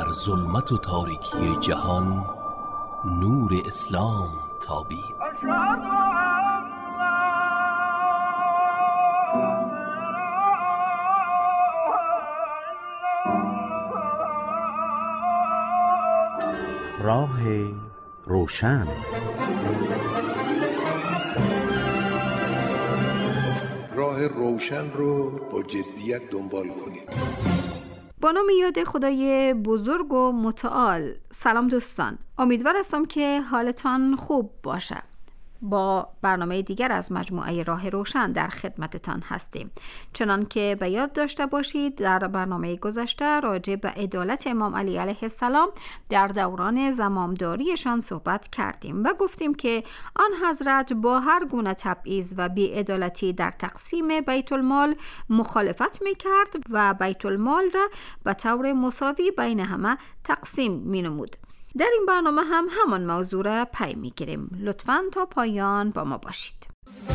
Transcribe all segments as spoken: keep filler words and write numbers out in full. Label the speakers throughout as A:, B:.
A: در ظلمت و تاریکی جهان نور اسلام تابید.
B: راه روشن.
C: راه روشن رو با جدیت دنبال کنید.
D: با نام یاد خدای بزرگ و متعال. سلام دوستان، امیدوار هستم که حالتان خوب باشه. با برنامه دیگر از مجموعه راه روشن در خدمتتان هستیم. چنان که به یاد داشته باشید در برنامه گذشته راجع به عدالت امام علی علیه السلام در دوران زمامداریشان صحبت کردیم و گفتیم که آن حضرت با هر گونه تبعیض و بی‌عدالتی در تقسیم بیت المال مخالفت میکرد و بیت المال را به طور مساوی بین همه تقسیم مینمود. در این برنامه هم همان موضوع را پی میگیریم. لطفاً تا پایان با ما باشید.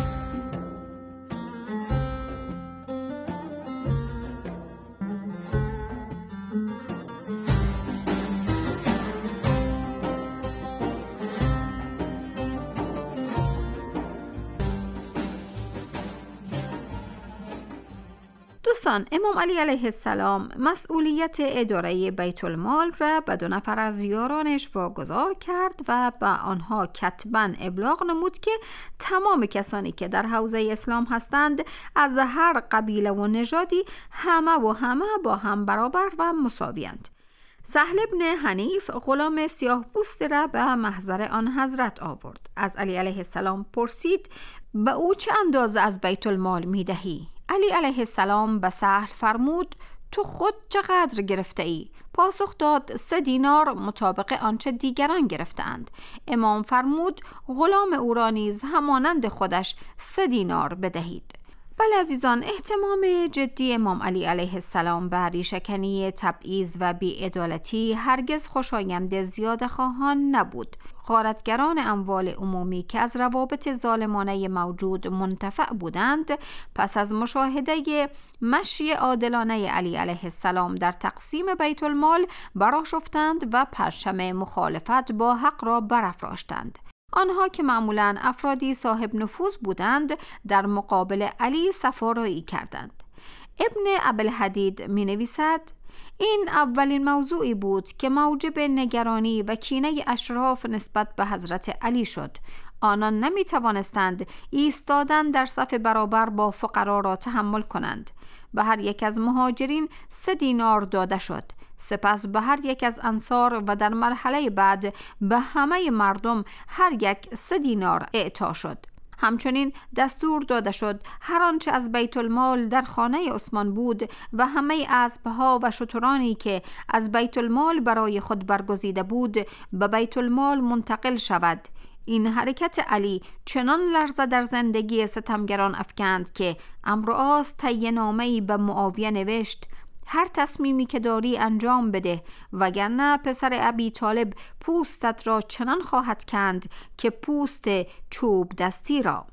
D: دوستان، امام علی علیه السلام مسئولیت اداره بیت المال را به دو نفر از یارانش واگذار کرد و به آنها کتباً ابلاغ نمود که تمام کسانی که در حوزه اسلام هستند از هر قبیله و نژادی همه و همه با هم برابر و مساویند. سهل ابن حنیف غلام سیاه پوست را به محضر آن حضرت آورد. از علی علیه السلام پرسید به او چه اندازه از بیت المال می دهی؟ علی علیه السلام به سهل فرمود تو خود چقدر گرفته ای؟ پاسخ داد سه دینار مطابق آنچه دیگران گرفتند. امام فرمود غلام او را نیز همانند خودش سه دینار بدهید. بله عزیزان، اهتمام جدی امام علی علیه السلام به ریشه‌کنی تبعیض و بی‌عدالتی هرگز خوشایند زیاده خواهان نبود. غارتگران اموال عمومی که از روابط ظالمانه موجود منتفع بودند، پس از مشاهده مشی عادلانه علی علیه السلام در تقسیم بیت المال برآشفتند و پرچم مخالفت با حق را برافراشتند. آنها که معمولاً افرادی صاحب نفوذ بودند در مقابل علی صفارایی کردند. ابن ابوالحدید می نویسد این اولین موضوعی بود که موجب نگرانی و کینه اشراف نسبت به حضرت علی شد. آنان نمی توانستند ایستادن در صف برابر با فقرا را تحمل کنند. به هر یک از مهاجرین سه دینار داده شد، سپس به هر یک از انصار و در مرحله بعد به همه مردم هر یک سه دینار اعطا شد. همچنین دستور داده شد هر آنچه از بیت المال در خانه عثمان بود و همه اسبها و شترانی که از بیت المال برای خود برگزیده بود به بیت المال منتقل شود. این حرکت علی چنان لرزه در زندگی ستمگران افکند که عمرو عاص طی نامه‌ای به معاویه نوشت هر تصمیمی که داری انجام بده وگرنه پسر ابی طالب پوستت را چنان خواهد کند که پوست چوب دستی را.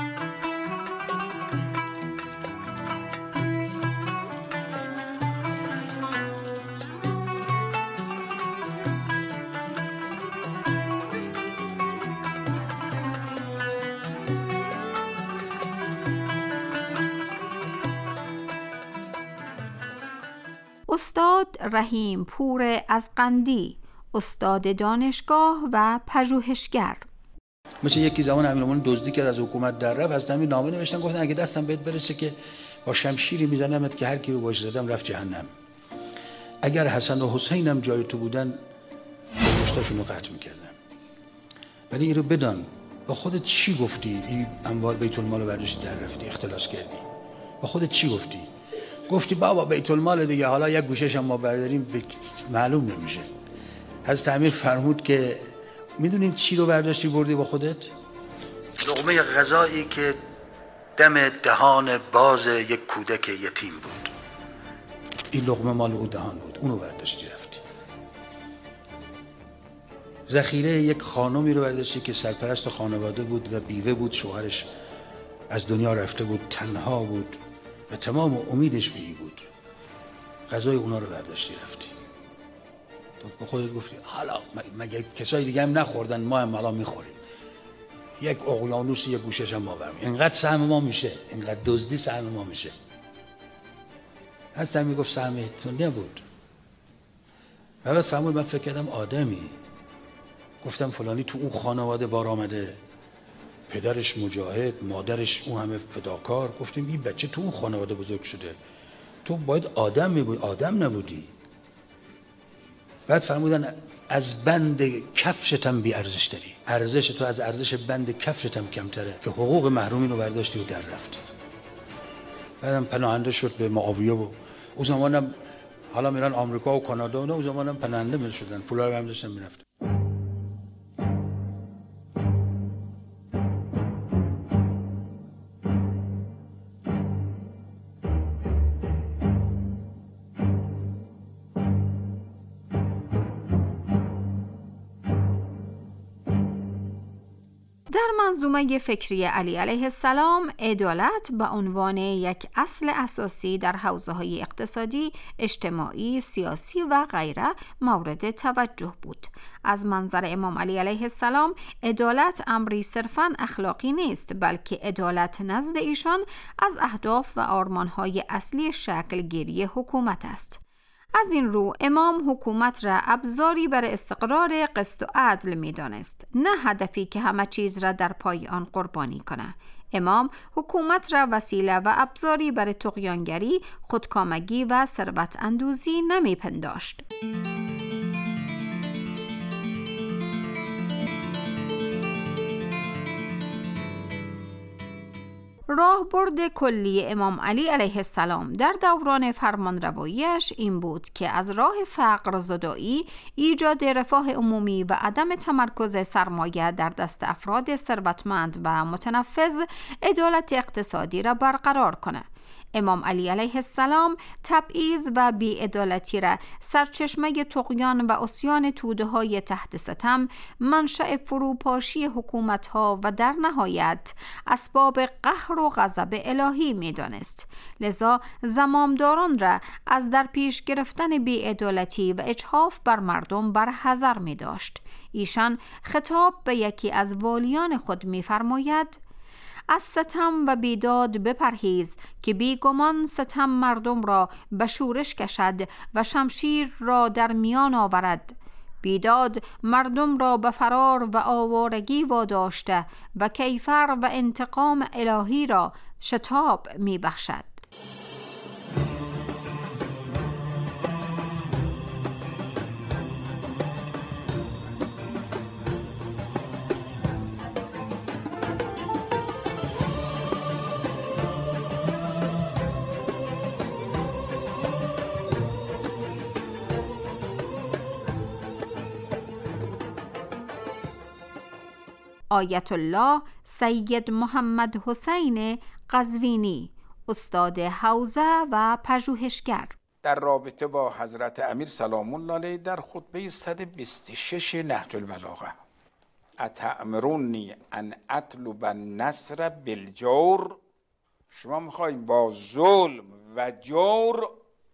D: استاد رحیم پور از قندی، استاد دانشگاه و پژوهشگر.
E: مثل یکی زمان امیرالمومنین دزدی کرد از حکومت در رفت، از همین نامه نوشتن گفتن اگه دستم بهت برسه که با شمشیری میزنمت که هر کی رو باش زدم رفت جهنم. اگر حسن و حسینم جای تو بودن پشتاشون رو قطع میکردم. ولی این رو بدان با خودت چی گفتی؟ این اموال بیت المال رو برداشتی در رفتی اختلاس کردی. با خودت چی گفتی؟ گفتی بابا بیت المال دیگه، حالا یک گوشش هم ما برداریم معلوم نمیشه. حضرت امیر فرمود که میدونین چی رو برداشتی بردی با خودت؟ لقمه غذایی که دم دهان باز یک کودک یتیم بود. این لقمه مال او دهان بود، اونو برداشتی رفتی. ذخیره یک خانمی رو برداشتی که سرپرست خانواده بود و بیوه بود، شوهرش از دنیا رفته بود، تنها بود و تمام امیدش به این بود. غذای اونا رو برداشتی رفتی. به خودت گفتی حالا مگه کسای دیگه هم نخوردن ما هم حالا میخوریم، یک اقیانوس یک گوشش هم ما برمیم، اینقدر سهم ما میشه، اینقدر دزدی سهم ما میشه. هستم میگفت سهم تو نبود. و بعد فهمید من فکر کردم آدمی، گفتم فلانی تو اون خانواده بار آمده، پدرش مجاهد، مادرش اون همه فداکار. گفتیم این بچه تو اون خانواده بزرگ شده، تو باید آدم میبودی، آدم نبودی. بعد فرمودن از بند کفشتم بی ارزش داری، ارزش تو از ارزش بند کفشتم کمتره که حقوق محرومین رو برداشتی و در رفتی. بعدم پناهنده شد به معاویه و اون زمانم حالا میرن آمریکا و کانادا و نه، اون زمانم پناهنده می شدن، پولا رو هم داشتن میرفتن.
D: در منظومه فکری علی علیه السلام، عدالت به عنوان یک اصل اساسی در حوزه‌های اقتصادی، اجتماعی، سیاسی و غیره مورد توجه بود. از منظر امام علی علیه السلام، عدالت امری صرفاً اخلاقی نیست، بلکه عدالت نزد ایشان از اهداف و آرمان‌های اصلی شکل‌گیری حکومت است. از این رو امام حکومت را ابزاری برای استقرار قسط و عدل می دانست، نه هدفی که همه چیز را در پای آن قربانی کنه. امام حکومت را وسیله و ابزاری برای طغیانگری، خودکامگی و ثروت اندوزی نمی پنداشت. راهبرد کلی امام علی علیه السلام در دوران فرمانرواییش این بود که از راه فقر زدایی، ایجاد رفاه عمومی و عدم تمرکز سرمایه در دست افراد ثروتمند و متنفذ، عدالت اقتصادی را برقرار کنه. امام علی علیه السلام تبعیض و بی‌عدالتی را سرچشمه طغیان و عصیان توده‌های تحت ستم، منشأ فروپاشی حکومت‌ها و در نهایت اسباب قهر و غضب الهی می‌دانست. لذا زمامداران را از در پیش گرفتن بی‌عدالتی و اجحاف بر مردم برحذر می‌داشت. ایشان خطاب به یکی از والیان خود می‌فرماید: از ستم و بیداد بپرهیز که بیگمان ستم مردم را به شورش کشد و شمشیر را در میان آورد. بیداد مردم را به فرار و آوارگی واداشته و کیفر و انتقام الهی را شتاب می بخشد. آیت الله سید محمد حسین قزوینی، استاد حوزه و پژوهشگر،
F: در رابطه با حضرت امیر سلام الله علیه در خطبه صد و بیست و شش نهج البلاغه: اتأمرونی ان اطلب النصر بالجور، شما میخواید با ظلم و جور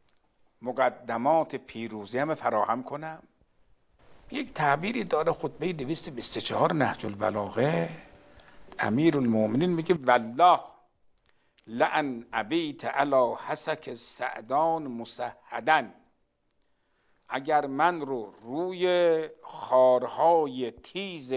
F: مقدمات پیروزی هم فراهم کنم؟ یک تعبیری داره خطبه دویست و بیست و چهار نهج البلاغه. امیر المؤمنین میگه: والله لئن ابیت علی حسک سعدان مسهدا، اگر من رو روی خارهای تیز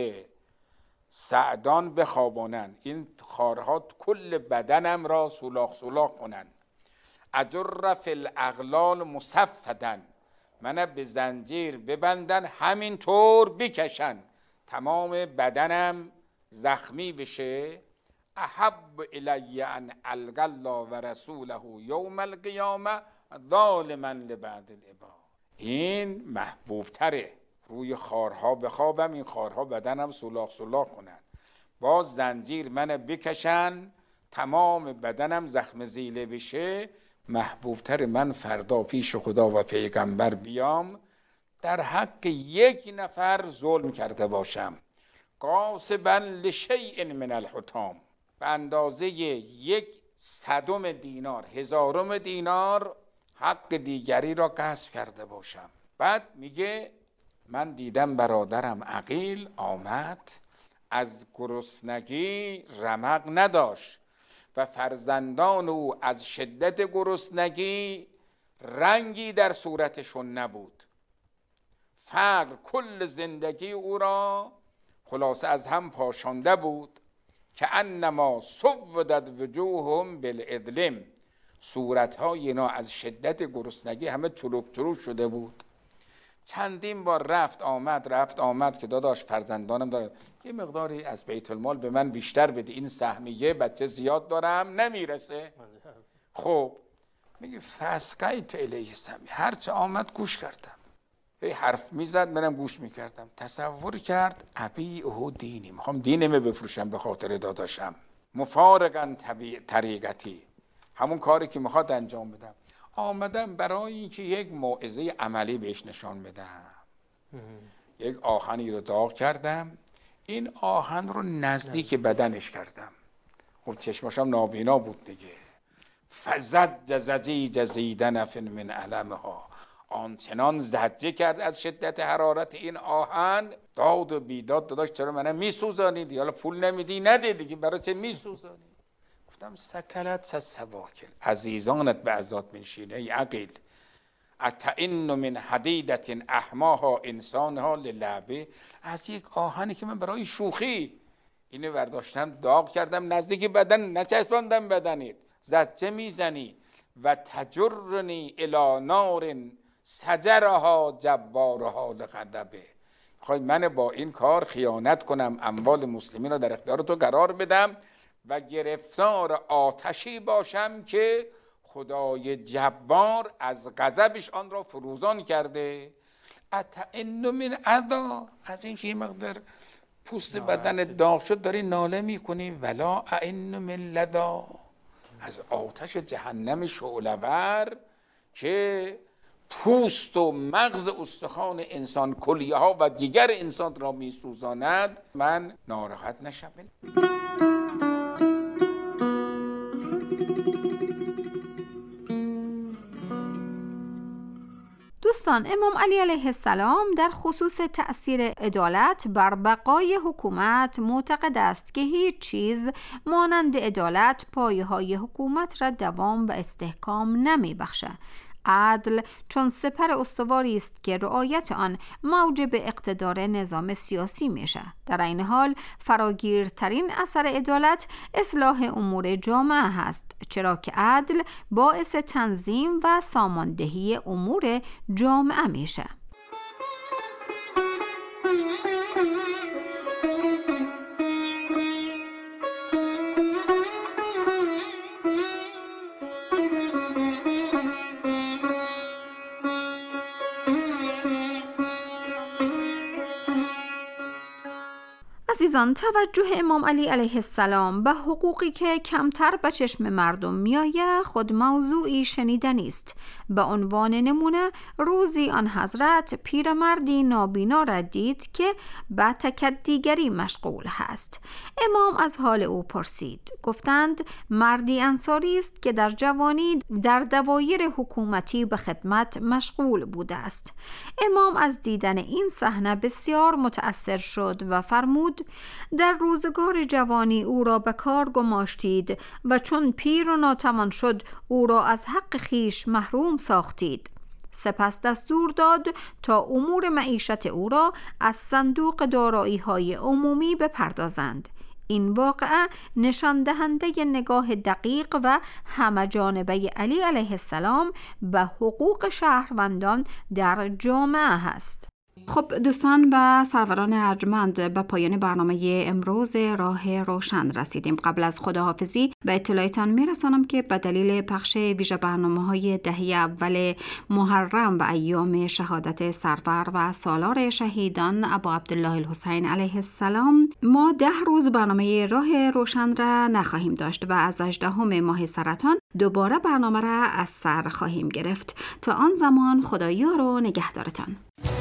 F: سعدان بخوابانن، این خارها کل بدنم را سولاخ سولاخ کنن، اجر فی الاغلال مصفدا، منو به زنجیر ببندن همینطور بکشن تمام بدنم زخمی بشه، احب الی ان القی الله و رسوله یوم القیامه ظالما لبعض العباد. این محبوب تره، روی خارها بخوابم، این خارها بدنم سولاخ سولاخ کنن، باز زنجیر منو بکشن تمام بدنم زخم زیله بشه، محبوبتر من فردا پیش خدا و پیغمبر بیام در حق یک نفر ظلم کرده باشم، قاسبا لشیء من الحطام، به اندازه یک صدم دینار، هزارم دینار حق دیگری را غصب کرده باشم. بعد میگه من دیدم برادرم عقیل آمد، از گرسنگی رمق نداشت و فرزندان او از شدت گرسنگی رنگی در صورتشون نبود. فقر کل زندگی او را خلاصه از هم پاشانده بود که انما سودت وجوههم بالعدلم، صورتهای اینا از شدت گرسنگی همه تلوک تلوک شده بود. چندین بار رفت آمد رفت آمد که داداش فرزندانم داره یه مقداری از بیت المال به من بیشتر بده، این سهمیه بچه زیاد دارم نمیرسه. خب میگه فسقیت الیه سمی، هرچه آمد گوش کردم، هی حرف میزد منم گوش میکردم. تصور کرد ابیعه دینی، میخوام دینمه بفروشم به خاطر داداشم. مفارقا طریقتی، همون کاری که میخواد انجام بدم. آمدم برای اینکه یک موعظه عملی بهش نشان بدم. یک آهنی رو داغ کردم، این آهن رو نزدیک بدنش کردم. خب چشماشم نابینا بود دیگه. فزد جزجی جزیدن فن من علمها، آنچنان زجه کرد از شدت حرارت این آهن، داد و بیداد، داداش چرا منم میسوزانید؟ حالا پول نمیدی؟ نده دیگه، برای چه میسوزانی؟ گفتم سکلت سسواکل، عزیزانت به عزات منشینه ای عقیل. اتئن من حدیدت احماها انسانها للعبه، از یک آهنی که من برای شوخی اینو برداشتم داغ کردم نزدیک بدن، نچسباندم بدنید، زجه میزنی. و تجرنی الی نار سجرها جبارها لغضبه، میخوای من با این کار خیانت کنم، اموال مسلمین رو در اختیار تو قرار بدم و گرفتار آتشی باشم که خدای جبار از غضبش آن را فروزان کرده. اتئن من عذا، از این که مقدار پوست بدن داغ شد داری ناله میکنی. ولا ائن من لظا، از آتش جهنم شعله‌ور که پوست و مغز استخوان انسان، کلیه ها و جگر انسان را میسوزاند، من ناراحت نشم.
D: دوستان، امام علی علیه السلام در خصوص تأثیر عدالت بر بقای حکومت معتقد است که هیچ چیز مانند عدالت پایه‌های حکومت را دوام و استحکام نمی بخشه. عدل چون سپر استواری است که رعایت آن موجب اقتدار نظام سیاسی میشه. در این حال فراگیرترین اثر عدالت اصلاح امور جامعه هست، چرا که عدل باعث تنظیم و ساماندهی امور جامعه میشه. عزیزان، توجه امام علی علیه السلام به حقوقی که کمتر به چشم مردم میآید خود موضوعی شنیدنی است. به عنوان نمونه، روزی آن حضرت پیرمردی نابینا را دید که به تکدیگری مشغول هست. امام از حال او پرسید. گفتند مردی انصاری است که در جوانی در دوایر حکومتی به خدمت مشغول بوده است. امام از دیدن این صحنه بسیار متأثر شد و فرمود در روزگار جوانی او را به کار گماشتید و چون پیر و ناتوان شد او را از حق خیش محروم ساختید. سپس دستور داد تا امور معیشت او را از صندوق دارایی‌های عمومی بپردازند. این واقعه نشان دهنده نگاه دقیق و همه جانبه علی علیه السلام به حقوق شهروندان در جامعه است. خب دوستان و سروران ارجمند، به پایان برنامه امروز راه روشن رسیدیم. قبل از خداحافظی به اطلاعتان میرسانم که به دلیل پخش ویژه برنامه‌های دهه اول محرم و ایام شهادت سرور و سالار شهیدان ابا عبدالله الحسین علیه السلام ما ده روز برنامه راه روشن را نخواهیم داشت و از هجدهم ماه سرطان دوباره برنامه را از سر خواهیم گرفت. تا آن زمان خدایار و نگهدارتان.